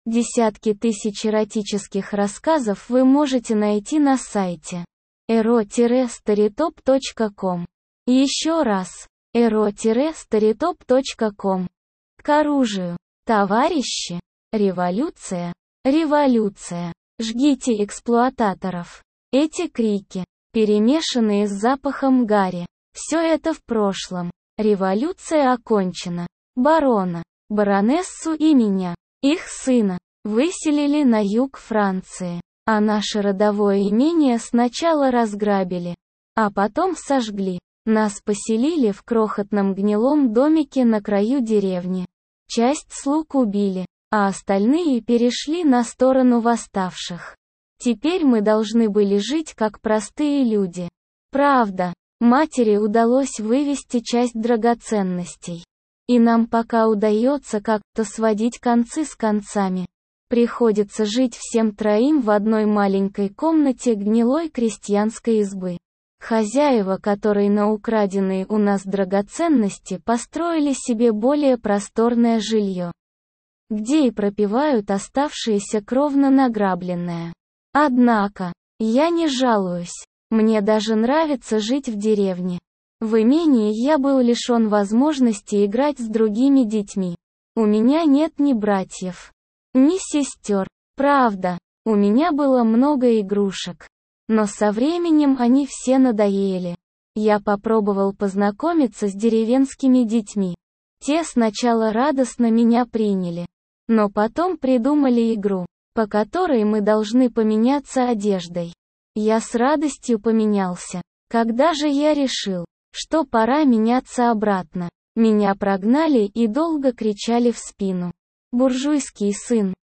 Десятки тысяч эротических рассказов вы можете найти на сайте ero-storytop.com. Еще раз, ero-storytop.com. К оружию, товарищи. Революция, революция. Жгите эксплуататоров. Эти крики, перемешанные с запахом гари. Все это в прошлом. Революция окончена. Барона, баронессу и меня, их сына, выселили на юг Франции. А наше родовое имение сначала разграбили, а потом сожгли. Нас поселили в крохотном гнилом домике на краю деревни. Часть слуг убили, а остальные перешли на сторону восставших. Теперь мы должны были жить как простые люди. Правда, матери удалось вывести часть драгоценностей. И нам пока удается как-то сводить концы с концами. Приходится жить всем троим в одной маленькой комнате гнилой крестьянской избы. Хозяева, которые на украденные у нас драгоценности построили себе более просторное жилье, где и пропивают оставшееся кровно награбленное. Однако, я не жалуюсь. Мне даже нравится жить в деревне. В имении я был лишен возможности играть с другими детьми. У меня нет ни братьев, ни сестер. Правда, у меня было много игрушек. Но со временем они все надоели. Я попробовал познакомиться с деревенскими детьми. Те сначала радостно меня приняли. Но потом придумали игру, по которой мы должны поменяться одеждой. Я с радостью поменялся. Когда же я решил, что пора меняться обратно, меня прогнали и долго кричали в спину: буржуйский сын,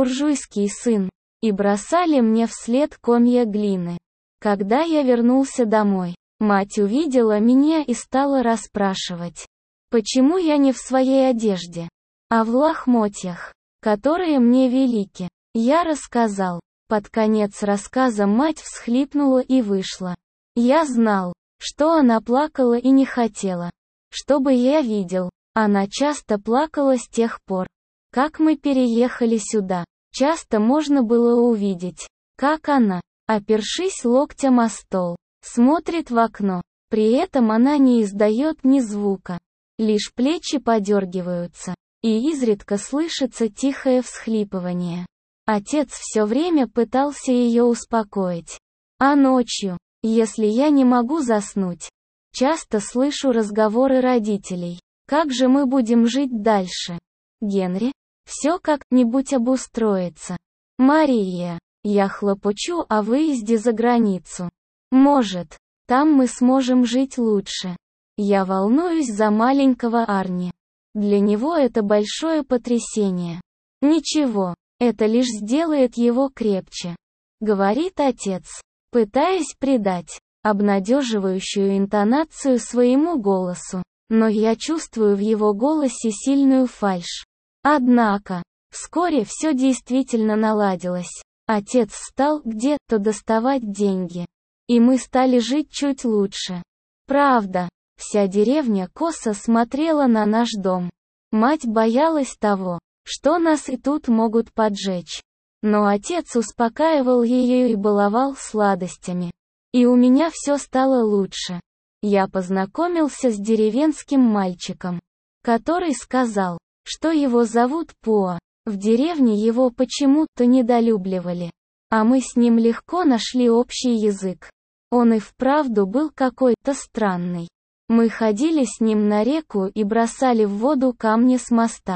и бросали мне вслед комья глины. Когда я вернулся домой, мать увидела меня и стала расспрашивать, почему я не в своей одежде, а в лохмотьях, которые мне велики. Я рассказал. Под конец рассказа мать всхлипнула и вышла. Я знал, что она плакала и не хотела, чтобы я видел. Она часто плакала с тех пор, как мы переехали сюда. Часто можно было увидеть, как она, опершись локтем о стол, смотрит в окно. При этом она не издает ни звука. Лишь плечи подергиваются, и изредка слышится тихое всхлипывание. Отец все время пытался ее успокоить. А ночью, если я не могу заснуть, часто слышу разговоры родителей. Как же мы будем жить дальше? Генри, все как-нибудь обустроится. Мария, я хлопочу о выезде за границу. Может, там мы сможем жить лучше. Я волнуюсь за маленького Арни. Для него это большое потрясение. Ничего, это лишь сделает его крепче, говорит отец, пытаясь придать обнадеживающую интонацию своему голосу. Но я чувствую в его голосе сильную фальшь. Однако, вскоре все действительно наладилось. Отец стал где-то доставать деньги. И мы стали жить чуть лучше. Правда, вся деревня косо смотрела на наш дом. Мать боялась того, что нас и тут могут поджечь. Но отец успокаивал ее и баловал сладостями. И у меня все стало лучше. Я познакомился с деревенским мальчиком, который сказал, что его зовут Пуа. В деревне его почему-то недолюбливали. А мы с ним легко нашли общий язык. Он и вправду был какой-то странный. Мы ходили с ним на реку и бросали в воду камни с моста.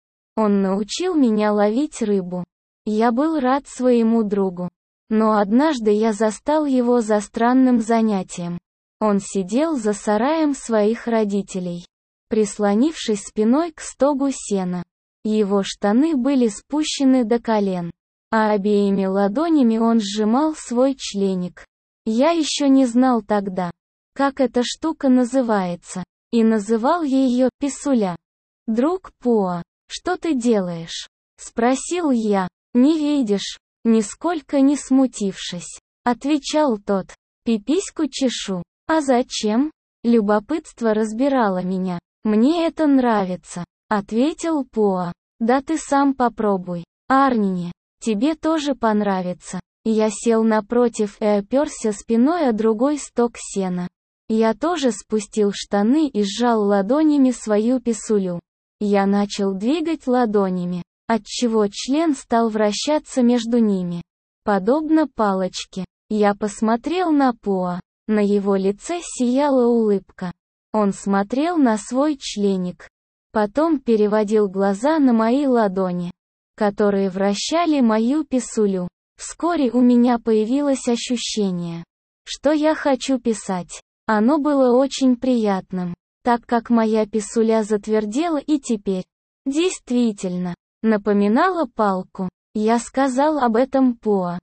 Он научил меня ловить рыбу. Я был рад своему другу. Но однажды я застал его за странным занятием. Он сидел за сараем своих родителей, прислонившись спиной к стогу сена. Его штаны были спущены до колен, а обеими ладонями он сжимал свой членик. Я еще не знал тогда, как эта штука называется, и называл ее писуля. «Друг Пуа, что ты делаешь?» — спросил я. «Не видишь?» — нисколько не смутившись, отвечал тот. «Пипиську чешу». «А зачем?» Любопытство разбирало меня. «Мне это нравится», — ответил Пуа. «Да ты сам попробуй». Арни, тебе тоже понравится. Я сел напротив и оперся спиной о другой сток сена. Я тоже спустил штаны и сжал ладонями свою писулю. Я начал двигать ладонями, отчего член стал вращаться между ними. Подобно палочке. Я посмотрел на Поа. На его лице сияла улыбка. Он смотрел на свой членик. Потом переводил глаза на мои ладони, которые вращали мою писулю. Вскоре у меня появилось ощущение, что я хочу писать. Оно было очень приятным, так как моя писуля затвердела и теперь, действительно, напоминала палку. Я сказал об этом Поа.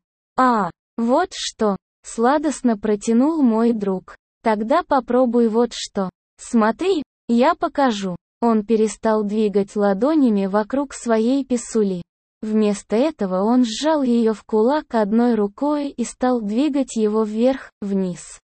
Вот что, сладостно протянул мой друг. Тогда попробуй вот что. Смотри, я покажу. Он перестал двигать ладонями вокруг своей писули. Вместо этого он сжал ее в кулак одной рукой и стал двигать его вверх-вниз.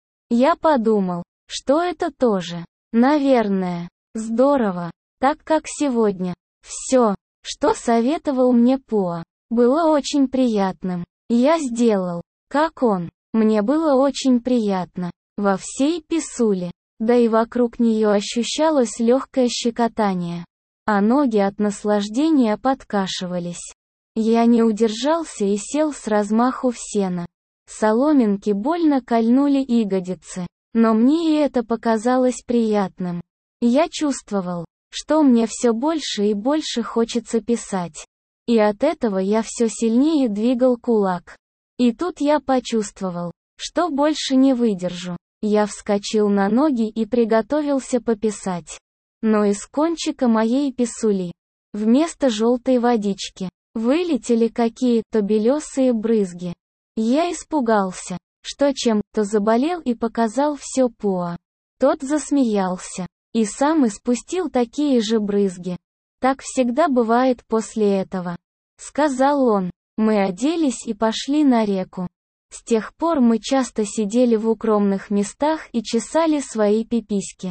Я подумал, что это тоже, наверное, здорово, так как сегодня все, что советовал мне Поа, было очень приятным. Я сделал, как он. Мне было очень приятно. Во всей писуле. Да и вокруг нее ощущалось легкое щекотание. А ноги от наслаждения подкашивались. Я не удержался и сел с размаху в сено. Соломинки больно кольнули ягодицы. Но мне и это показалось приятным. Я чувствовал, что мне все больше и больше хочется писать. И от этого я все сильнее двигал кулак. И тут я почувствовал, что больше не выдержу. Я вскочил на ноги и приготовился пописать. Но из кончика моей писули, вместо желтой водички, вылетели какие-то белесые брызги. Я испугался, что чем-то заболел и показал все Поа. Тот засмеялся и сам испустил такие же брызги. Так всегда бывает после этого, сказал он. Мы оделись и пошли на реку. С тех пор мы часто сидели в укромных местах и чесали свои пиписьки.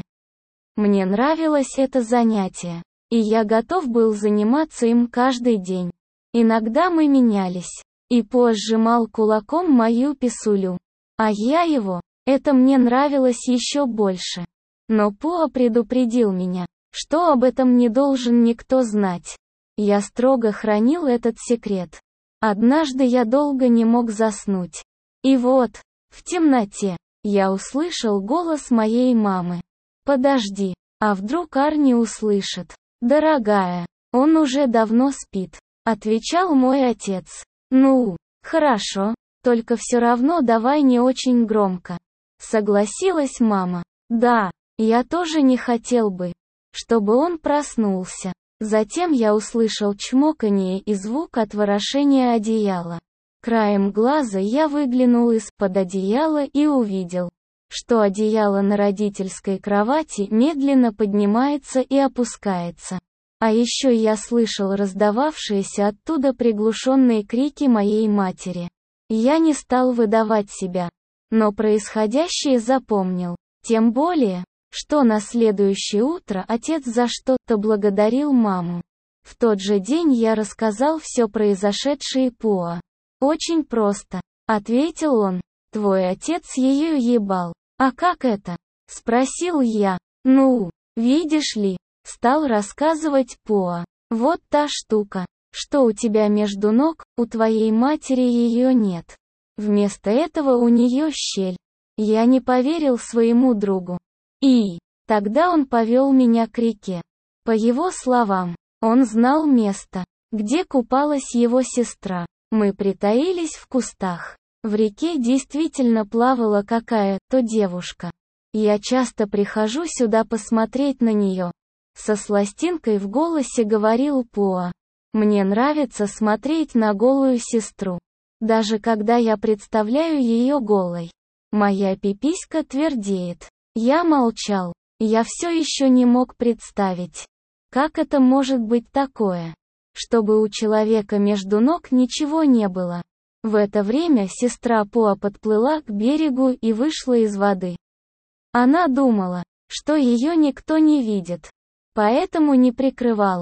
Мне нравилось это занятие, и я готов был заниматься им каждый день. Иногда мы менялись, и Поа сжимал кулаком мою писулю, а я его. Это мне нравилось еще больше. Но Поа предупредил меня, что об этом не должен никто знать. Я строго хранил этот секрет. Однажды я долго не мог заснуть. И вот, в темноте, я услышал голос моей мамы. «Подожди, а вдруг Арни услышит?» «Дорогая, он уже давно спит», — отвечал мой отец. «Ну, хорошо, только все равно давай не очень громко», — согласилась мама. «Да, я тоже не хотел бы, чтобы он проснулся». Затем я услышал чмоканье и звук отворошения одеяла. Краем глаза я выглянул из-под одеяла и увидел, что одеяло на родительской кровати медленно поднимается и опускается. А еще я слышал раздававшиеся оттуда приглушенные крики моей матери. Я не стал выдавать себя, но происходящее запомнил. Тем более, что на следующее утро отец за что-то благодарил маму. В тот же день я рассказал все произошедшее Поа. «Очень просто», — ответил он. «Твой отец ее ебал». «А как это?» — спросил я. «Ну, видишь ли», — стал рассказывать Поа. «Вот та штука, что у тебя между ног, у твоей матери ее нет. Вместо этого у нее щель». Я не поверил своему другу. И тогда он повел меня к реке. По его словам, он знал место, где купалась его сестра. Мы притаились в кустах. В реке действительно плавала какая-то девушка. Я часто прихожу сюда посмотреть на нее. Со сластинкой в голосе говорил Поа. Мне нравится смотреть на голую сестру. Даже когда я представляю ее голой. Моя пиписька твердеет. Я молчал. Я все еще не мог представить, как это может быть такое, чтобы у человека между ног ничего не было. В это время сестра Поа подплыла к берегу и вышла из воды. Она думала, что ее никто не видит, поэтому не прикрывалась.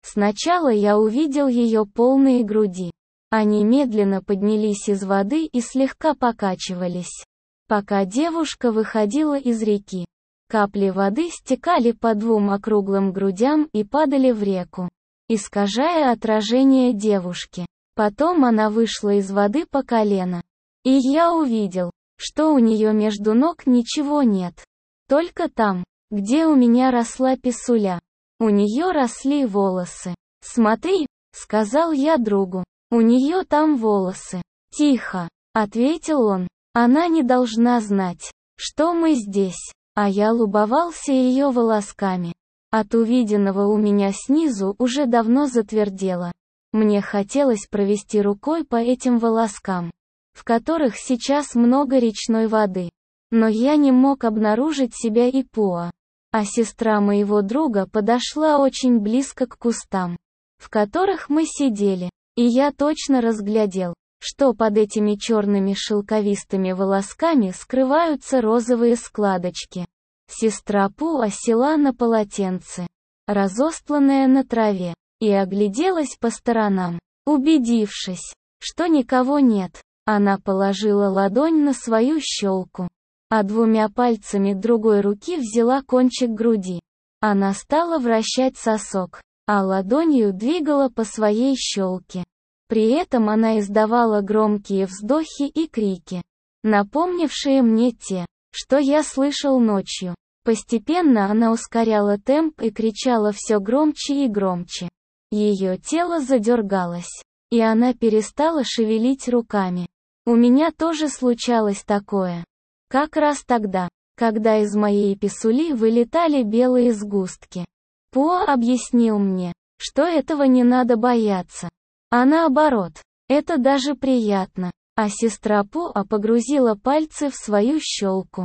Сначала я увидел ее полные груди. Они медленно поднялись из воды и слегка покачивались, пока девушка выходила из реки. Капли воды стекали по двум округлым грудям и падали в реку, искажая отражение девушки. Потом она вышла из воды по колено. И я увидел, что у нее между ног ничего нет. Только там, где у меня росла писуля, у нее росли волосы. «Смотри», — сказал я другу, — «у нее там волосы». «Тихо», — ответил он, — «она не должна знать, что мы здесь». А я любовался ее волосками. От увиденного у меня снизу уже давно затвердело. Мне хотелось провести рукой по этим волоскам, в которых сейчас много речной воды. Но я не мог обнаружить себя и Пуа. А сестра моего друга подошла очень близко к кустам, в которых мы сидели, и я точно разглядел, что под этими черными шелковистыми волосками скрываются розовые складочки. Сестра Пуа села на полотенце, разостланное на траве, и огляделась по сторонам. Убедившись, что никого нет, она положила ладонь на свою щелку, а двумя пальцами другой руки взяла кончик груди. Она стала вращать сосок, а ладонью двигала по своей щелке. При этом она издавала громкие вздохи и крики, напомнившие мне те, что я слышал ночью. Постепенно она ускоряла темп и кричала все громче и громче. Ее тело задергалось, и она перестала шевелить руками. У меня тоже случалось такое. Как раз тогда, когда из моей писули вылетали белые сгустки. Пуа объяснил мне, что этого не надо бояться. А наоборот, это даже приятно. А сестра Пуа погрузила пальцы в свою щелку.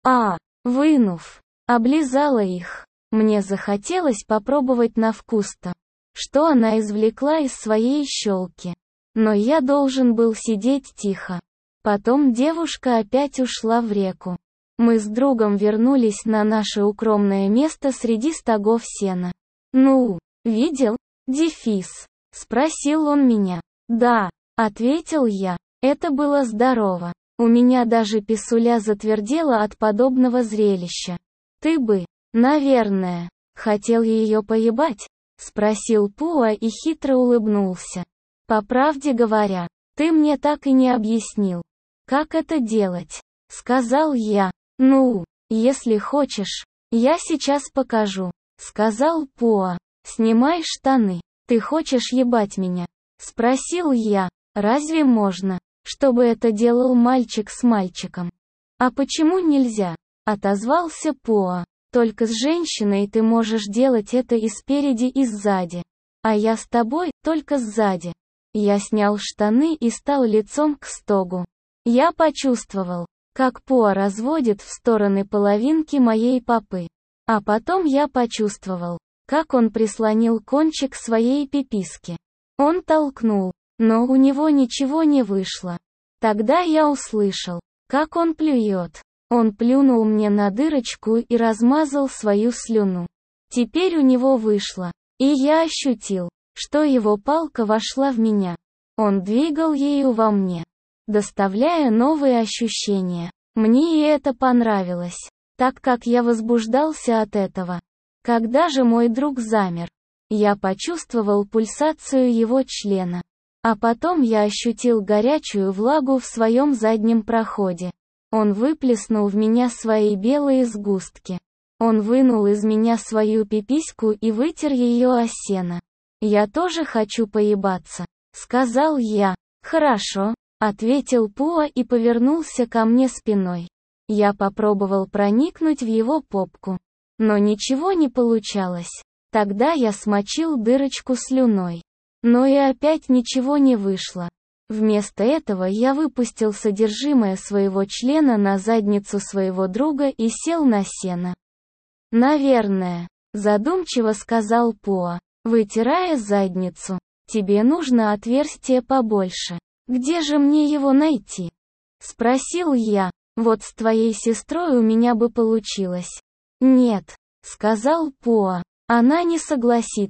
Вынув, облизала их. Мне захотелось попробовать на вкус-то, что она извлекла из своей щелки. Но я должен был сидеть тихо. Потом девушка опять ушла в реку. Мы с другом вернулись на наше укромное место среди стогов сена. «Ну, видел? Дефис?» — спросил он меня. «Да», — ответил я. Это было здорово. У меня даже писуля затвердела от подобного зрелища. «Ты бы, наверное, хотел ее поебать?» — спросил Пуа и хитро улыбнулся. «По правде говоря, ты мне так и не объяснил, как это делать», — сказал я. «Ну, если хочешь, я сейчас покажу», — сказал Пуа. «Снимай штаны. Ты хочешь ебать меня?» — спросил я. «Разве можно, чтобы это делал мальчик с мальчиком?» «А почему нельзя?» — отозвался Пуа. «Только с женщиной ты можешь делать это и спереди, и сзади. А я с тобой, только сзади». Я снял штаны и стал лицом к стогу. Я почувствовал, как Пуа разводит в стороны половинки моей попы. А потом я почувствовал, как он прислонил кончик своей пиписки. Он толкнул, но у него ничего не вышло. Тогда я услышал, как он плюет. Он плюнул мне на дырочку и размазал свою слюну. Теперь у него вышло, и я ощутил, что его палка вошла в меня. Он двигал ею во мне, доставляя новые ощущения. Мне и это понравилось, так как я возбуждался от этого. Когда же мой друг замер, я почувствовал пульсацию его члена. А потом я ощутил горячую влагу в своем заднем проходе. Он выплеснул в меня свои белые сгустки. Он вынул из меня свою пипиську и вытер ее о сено. «Я тоже хочу поебаться», — сказал я. «Хорошо», — ответил Пуа и повернулся ко мне спиной. Я попробовал проникнуть в его попку, но ничего не получалось. Тогда я смочил дырочку слюной. Но и опять ничего не вышло. Вместо этого я выпустил содержимое своего члена на задницу своего друга и сел на сено. «Наверное», — задумчиво сказал Пуа, вытирая задницу, «тебе нужно отверстие побольше. Где же мне его найти?» — спросил я. «Вот с твоей сестрой у меня бы получилось». «Нет», — сказал Пуа, — «она не согласится».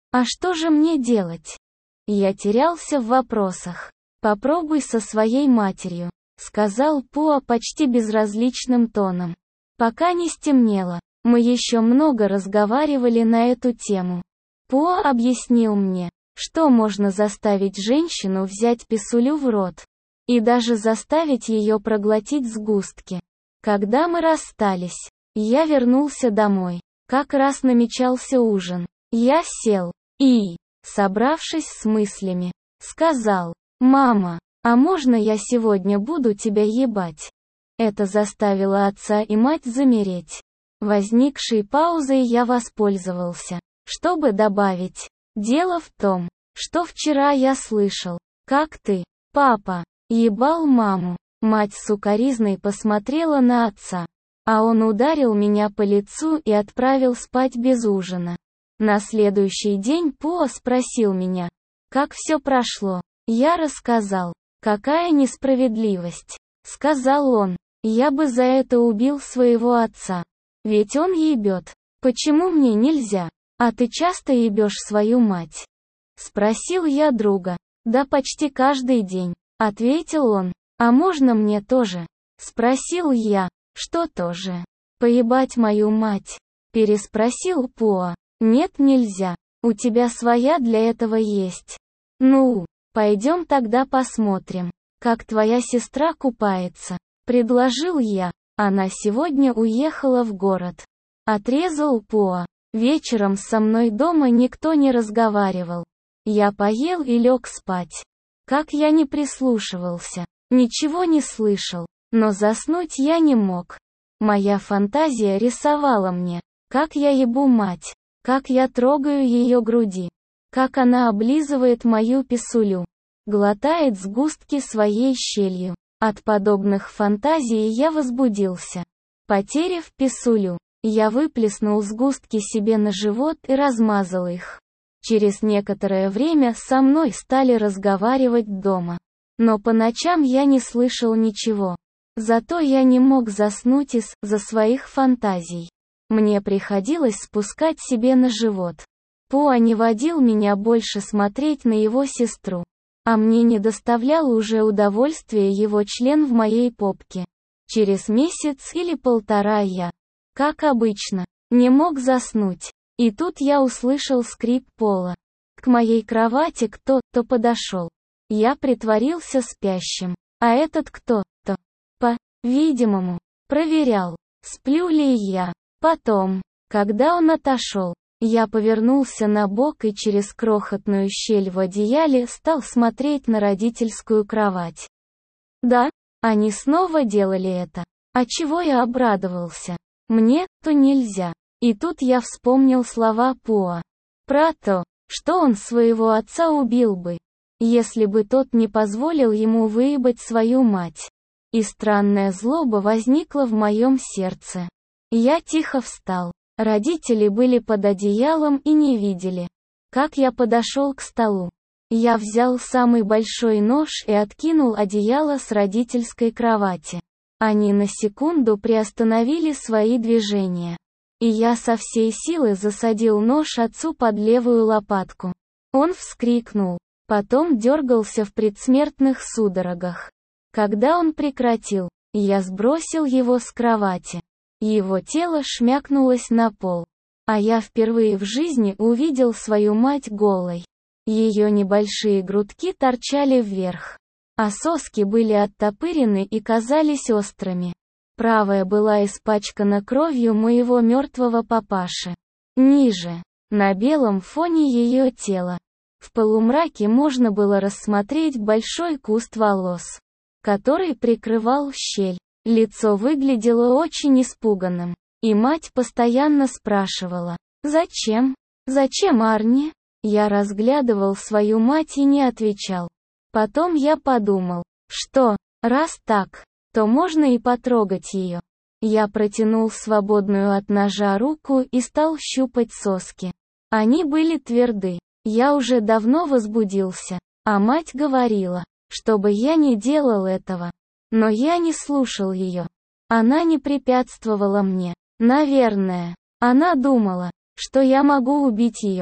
А что же мне делать? Я терялся в вопросах. «Попробуй со своей матерью», — сказал Пуа почти безразличным тоном. Пока не стемнело, мы еще много разговаривали на эту тему. Пуа объяснил мне, что можно заставить женщину взять писулю в рот. И даже заставить ее проглотить сгустки. Когда мы расстались, я вернулся домой. Как раз намечался ужин. Я сел и, собравшись с мыслями, сказал: «Мама, а можно я сегодня буду тебя ебать?» Это заставило отца и мать замереть. Возникшей паузой я воспользовался, чтобы добавить: «Дело в том, что вчера я слышал, как ты, папа, ебал маму». Мать сукоризной посмотрела на отца, а он ударил меня по лицу и отправил спать без ужина. На следующий день Пуа спросил меня, как все прошло. Я рассказал. «Какая несправедливость», — сказал он. «Я бы за это убил своего отца. Ведь он ебет. Почему мне нельзя? А ты часто ебешь свою мать?» Спросил я друга. «Да почти каждый день», — ответил он. «А можно мне тоже?» Спросил я. «Что тоже? Поебать мою мать?» Переспросил Пуа. «Нет, нельзя. У тебя своя для этого есть. Ну, пойдем тогда посмотрим, как твоя сестра купается», — предложил я. «Она сегодня уехала в город», — отрезал Пуа. Вечером со мной дома никто не разговаривал. Я поел и лег спать. Как я не прислушивался, ничего не слышал, но заснуть я не мог. Моя фантазия рисовала мне, как я ебу мать, как я трогаю ее груди, как она облизывает мою писулю, глотает сгустки своей щелью. От подобных фантазий я возбудился. Потеряв писулю, я выплеснул сгустки себе на живот и размазал их. Через некоторое время со мной стали разговаривать дома. Но по ночам я не слышал ничего. Зато я не мог заснуть из-за своих фантазий. Мне приходилось спускать себе на живот. Пуа не водил меня больше смотреть на его сестру. А мне не доставлял уже удовольствия его член в моей попке. Через месяц или полтора я, как обычно, не мог заснуть. И тут я услышал скрип пола. К моей кровати кто-то подошел. Я притворился спящим. А этот кто-то, по-видимому, проверял, сплю ли я. Потом, когда он отошел, я повернулся на бок и через крохотную щель в одеяле стал смотреть на родительскую кровать. Да, они снова делали это. А чего я обрадовался? Мне-то нельзя. И тут я вспомнил слова Пуа. Про то, что он своего отца убил бы, если бы тот не позволил ему выебать свою мать. И странная злоба возникла в моем сердце. Я тихо встал. Родители были под одеялом и не видели, как я подошел к столу. Я взял самый большой нож и откинул одеяло с родительской кровати. Они на секунду приостановили свои движения. И я со всей силы засадил нож отцу под левую лопатку. Он вскрикнул, потом дергался в предсмертных судорогах. Когда он прекратил, я сбросил его с кровати. Его тело шмякнулось на пол. А я впервые в жизни увидел свою мать голой. Ее небольшие грудки торчали вверх, а соски были оттопырены и казались острыми. Правая была испачкана кровью моего мертвого папаши. Ниже, на белом фоне ее тела, в полумраке можно было рассмотреть большой куст волос, который прикрывал щель. Лицо выглядело очень испуганным, и мать постоянно спрашивала: «Зачем? Зачем, Арни?» Я разглядывал свою мать и не отвечал. Потом я подумал, что, раз так, то можно и потрогать ее. Я протянул свободную от ножа руку и стал щупать соски. Они были тверды. Я уже давно возбудился, а мать говорила, чтобы я не делал этого. Но я не слушал ее. Она не препятствовала мне. Наверное, она думала, что я могу убить ее.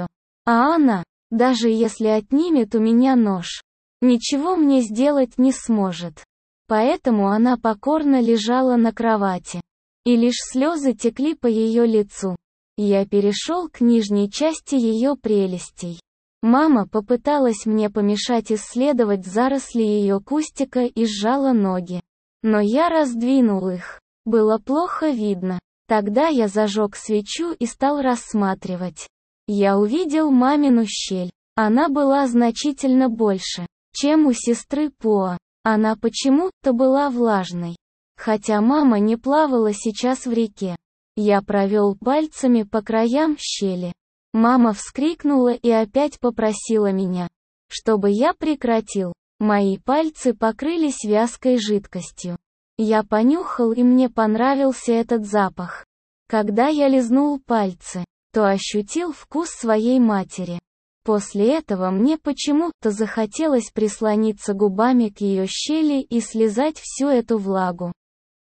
А она, даже если отнимет у меня нож, ничего мне сделать не сможет. Поэтому она покорно лежала на кровати. И лишь слезы текли по ее лицу. Я перешел к нижней части ее прелестей. Мама попыталась мне помешать исследовать заросли ее кустика и сжала ноги. Но я раздвинул их. Было плохо видно. Тогда я зажег свечу и стал рассматривать. Я увидел мамину щель. Она была значительно больше, чем у сестры Поа. Она почему-то была влажной. Хотя мама не плавала сейчас в реке. Я провел пальцами по краям щели. Мама вскрикнула и опять попросила меня, чтобы я прекратил. Мои пальцы покрылись вязкой жидкостью. Я понюхал, и мне понравился этот запах. Когда я лизнул пальцы, то ощутил вкус своей матери. После этого мне почему-то захотелось прислониться губами к ее щели и слизать всю эту влагу.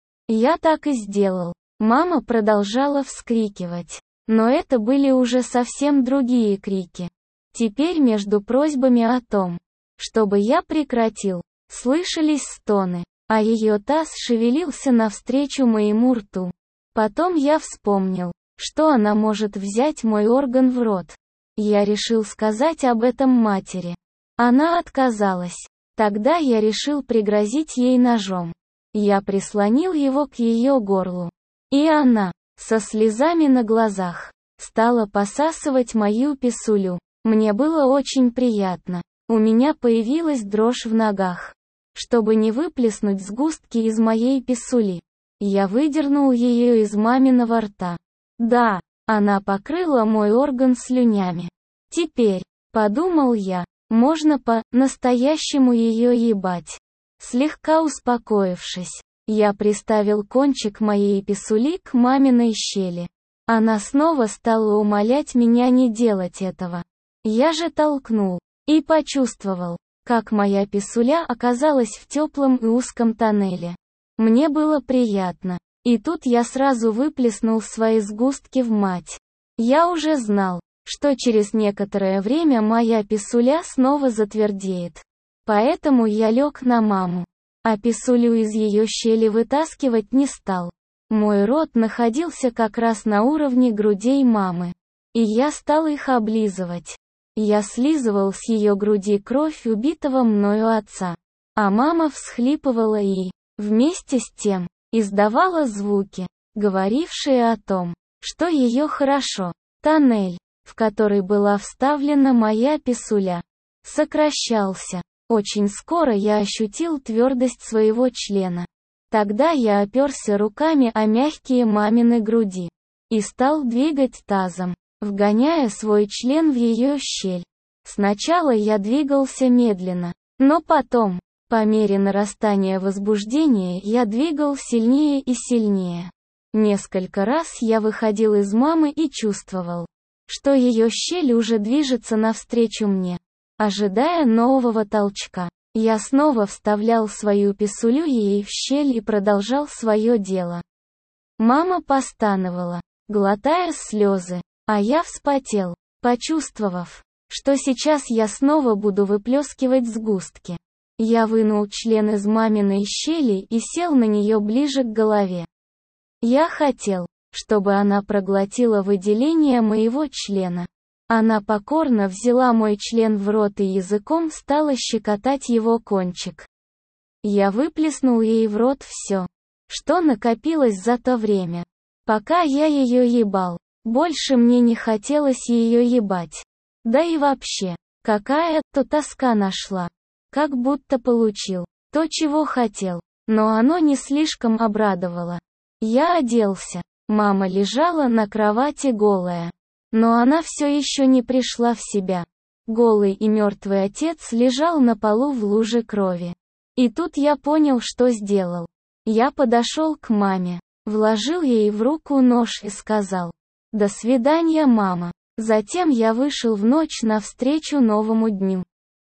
Я так и сделал. Мама продолжала вскрикивать. Но это были уже совсем другие крики. Теперь между просьбами о том, чтобы я прекратил, слышались стоны, а ее таз шевелился навстречу моему рту. Потом я вспомнил, что она может взять мой орган в рот. Я решил сказать об этом матери. Она отказалась. Тогда я решил пригрозить ей ножом. Я прислонил его к ее горлу. И она, со слезами на глазах, стала посасывать мою писулю. Мне было очень приятно. У меня появилась дрожь в ногах. Чтобы не выплеснуть сгустки из моей писули, я выдернул ее из маминого рта. Да, она покрыла мой орган слюнями. Теперь, подумал я, можно по-настоящему ее ебать. Слегка успокоившись, я приставил кончик моей писули к маминой щели. Она снова стала умолять меня не делать этого. Я же толкнул и почувствовал, как моя писуля оказалась в теплом и узком тоннеле. Мне было приятно. И тут я сразу выплеснул свои сгустки в мать. Я уже знал, что через некоторое время моя писуля снова затвердеет. Поэтому я лег на маму. А писулю из ее щели вытаскивать не стал. Мой рот находился как раз на уровне грудей мамы. И я стал их облизывать. Я слизывал с ее груди кровь убитого мною отца. А мама всхлипывала и, вместе с тем, издавала звуки, говорившие о том, что ее хорошо. Тоннель, в который была вставлена моя писуля, сокращался. Очень скоро я ощутил твердость своего члена. Тогда я оперся руками о мягкие мамины груди и стал двигать тазом, вгоняя свой член в ее щель. Сначала я двигался медленно, но потом, по мере нарастания возбуждения, я двигал сильнее и сильнее. Несколько раз я выходил из мамы и чувствовал, что ее щель уже движется навстречу мне. Ожидая нового толчка, я снова вставлял свою писулю ей в щель и продолжал свое дело. Мама постановала, глотая слезы, а я вспотел, почувствовав, что сейчас я снова буду выплескивать сгустки. Я вынул член из маминой щели и сел на нее ближе к голове. Я хотел, чтобы она проглотила выделение моего члена. Она покорно взяла мой член в рот и языком стала щекотать его кончик. Я выплеснул ей в рот все, что накопилось за то время, пока я ее ебал. Больше мне не хотелось ее ебать. Да и вообще, какая-то тоска нашла. Как будто получил то, чего хотел, но оно не слишком обрадовало. Я оделся. Мама лежала на кровати голая. Но она все еще не пришла в себя. Голый и мертвый отец лежал на полу в луже крови. И тут я понял, что сделал. Я подошел к маме, вложил ей в руку нож и сказал: «До свидания, мама». Затем я вышел в ночь навстречу новому дню.